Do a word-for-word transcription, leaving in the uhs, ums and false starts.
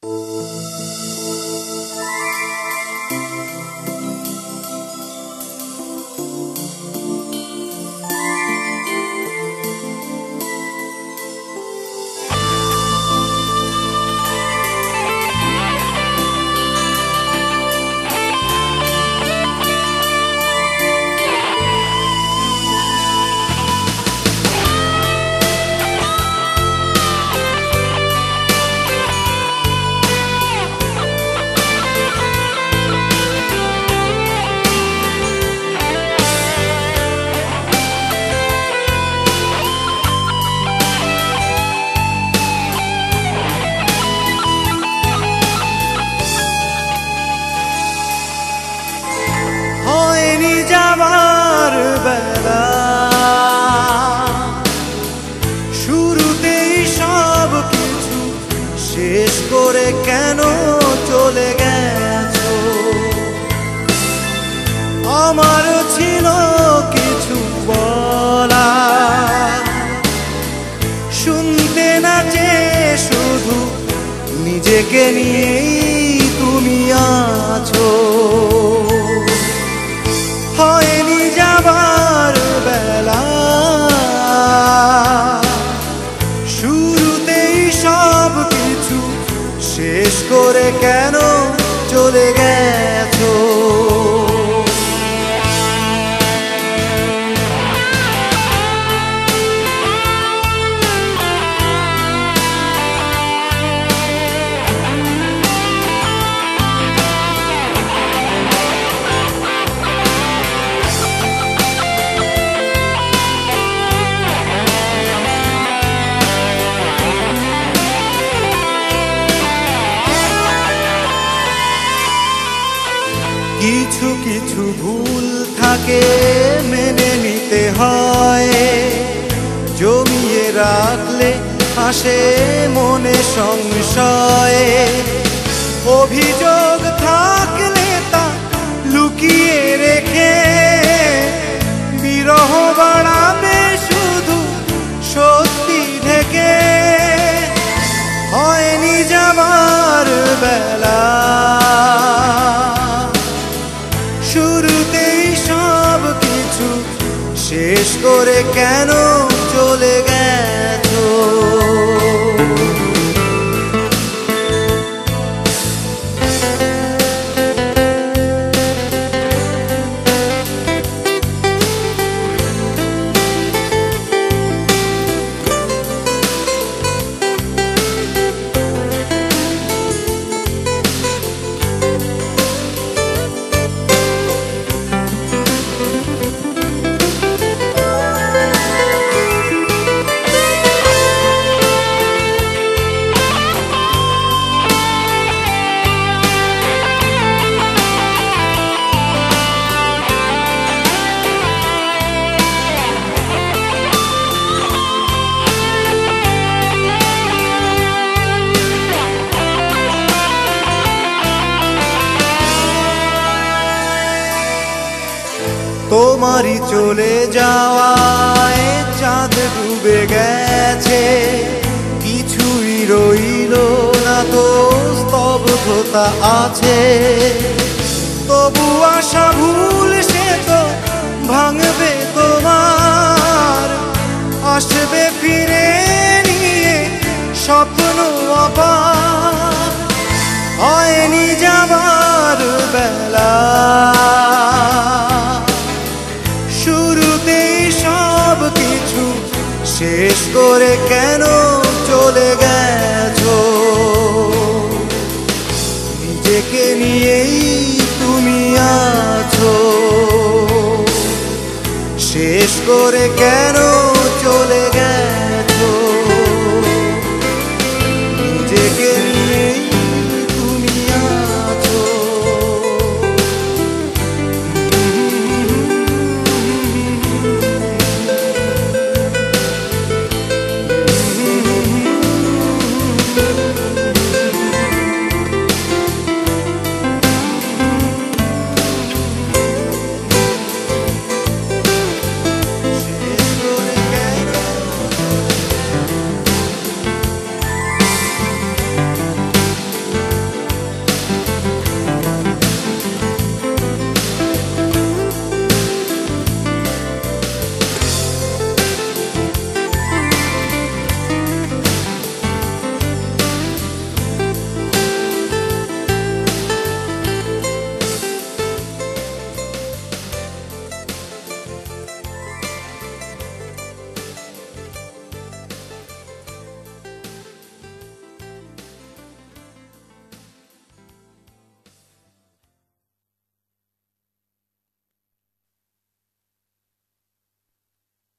যাবার বেলা শুরুতেই সব কিছু শেষ করে কেন চলে গেছো? আমারও ছিল কিছু বলা, শুনতে না চেয়ে শুধু নিজেকে নিয়েই তুমি আছো। হয়নি যাবার বেলা শুরুতেই সব কিছু শেষ করে কেন চলে গেছো? কিছু কিছু ভুল থাকে মেনে নিতে হয়, জমিয়ে রাখলে আসে মনে সংশয়। অভিযোগ থাকলে তা লুকিয়ে রেখে বিরহ বাড়াবে শুধু সত্যি ঢেকে। হয়নি যাবার বেলা শুরুতেই সব কিছু শেষ করে কেন চলে গেছো? তোমারই চলে যাওয়ায় চাঁদ ডুবে গেছে, কিছুই রইল না তো স্তব্ধতা আছে। তবু আশা ভুল সে তো ভাঙবে তোমার, আসবে ফিরে নিয়ে স্বপ্ন